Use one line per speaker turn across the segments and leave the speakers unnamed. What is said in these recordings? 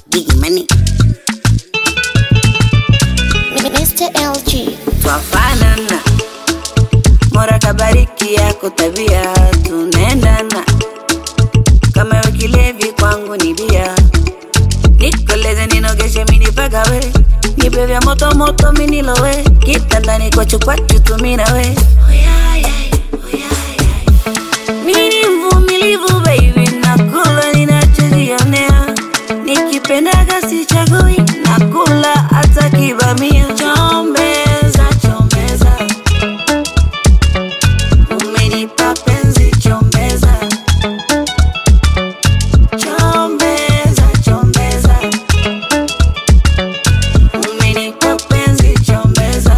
Gigi Money.
Mr. LG.
Twafanana, Mola kabariki yako tabia, tunaendana kama wakilevi kwangu ni bia. Nikoleze ninogeshe mini pagawe, nipe vya moto moto mini lowe, kitandani kwa chukwachu tuminawe. Mini mvumilivu baby, nakula ninachojionea, nikipendaga sichagui, nakula hata kibamia. Chombeza, chombeza, umenipa penzi chombeza. Chombeza, chombeza, umenipa penzi chombeza.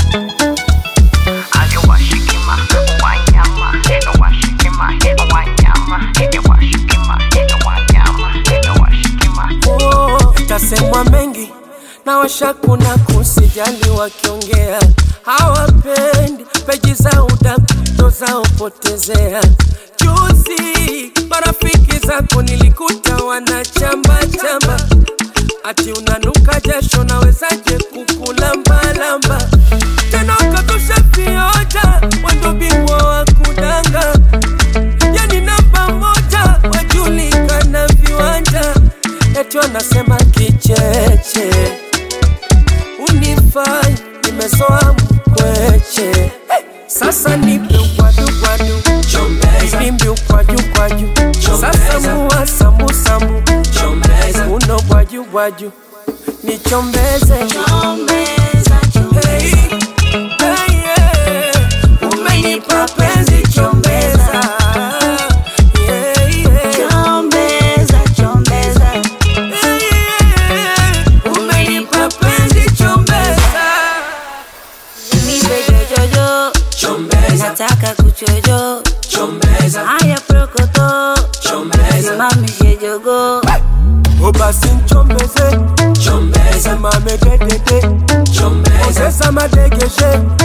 Itasemwa mengi na washakuna kusijali wakiongea, hawapendi peji za udakuto za upotezea. Juzi marafiki zako nilikuta wanachamba chamba, ati unanuka jasho nawezaje kukulamba lamba. Tena ukatosha vioja, wendo bingwa wa kudanga, yani namba moja wajulikana viwanja. Eti wanasema kicheche, unifai nimezoa mkweche. Sasa nipe ukwaju kwaju, nimbi ukwaju kwaju. Sasa muwa sambu sambu, uno kwaju kwaju, nichombeze.
Chombeza, chombeza,
Hey, yeah.
umenipa penzi chombeza. Chombeza, chombeza, umenipa penzi chombeza. Nipe jojojo, nataka kuchojo. Haya prokoto, simamishe jogo.
Obasi nchombeze, simame dedede, ozesa madegeshe.